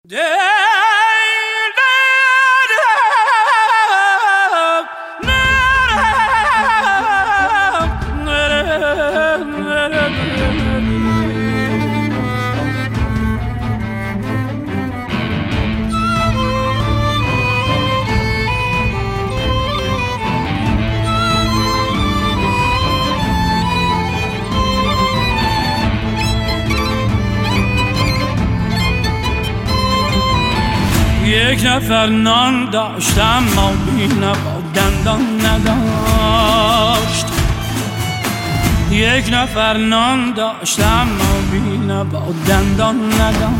یک نفر نان داشتم ما بینه با دندان نداشت. یک نفر نان داشتم ما بینه با دندان نداشت.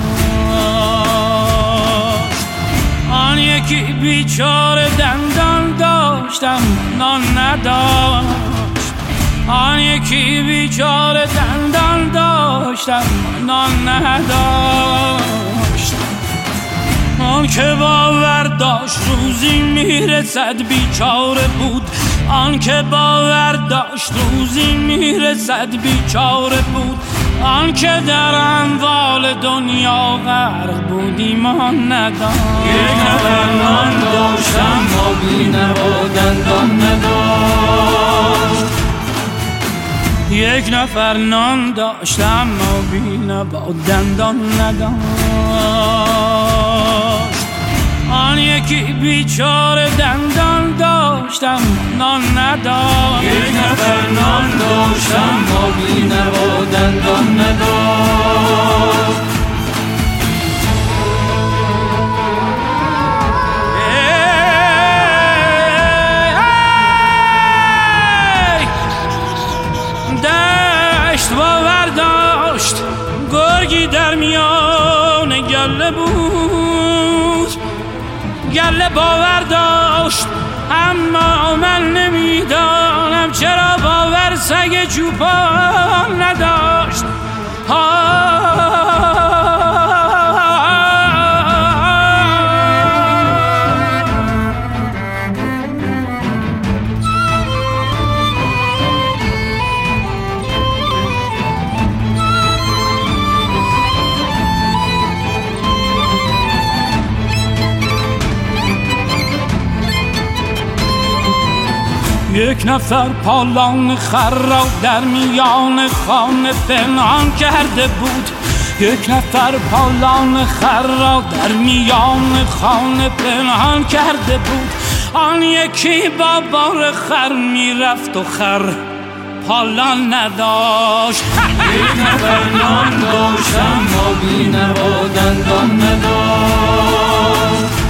آن یکی بیچاره دندان داشتم نان نداشت. آن یکی بیچاره دندان داشتم نان نداشت. آن که باور داشت روزی میرسد بیچاره بود. آن که باور داشت روزی میرسد بیچاره بود. آن که در اموال دنیا غرق بود ایمان نداشت. یک نفر نان داشتم ما بینه و دندان نداشت. یک نفر نان داشتم ما بینه با دندان نداشت. آن یکی بیچاره دندان داشتم نان نداشت. یک نفر نان داشتم ما بینه و دندان نداشت. دشت باور داشت گرگی در میان گله بود. گله باور داشت اما من نمیدانم چرا باور سگ چوپان نداشت. یک نفر پالان خر را در میان خانه پنهان کرده بود. یک نفر پالان خر را در میان خانه پنهان کرده بود. آن یکی با بار خر میرفت و خر پالان نداشت. یک نفر نان داشتم ما بینه و دندان نداشت.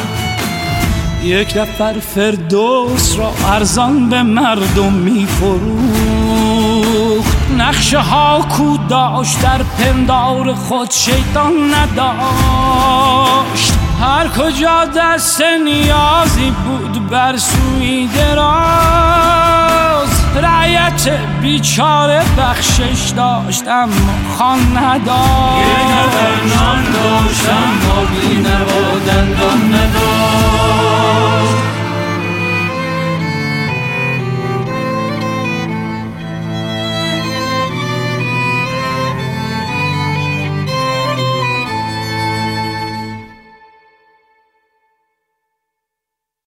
یک نفر فردوس را ارزان به مردم می‌فروخت. نقشه ها کو داشت در پندار خود شیطان نداشت. هر کجا دست نیازی بود بر سوی دراز. رعیت بیچاره بخشش داشت اما خان نداشت. یک نفر نان داشتم ما بینه و دندان نداشت.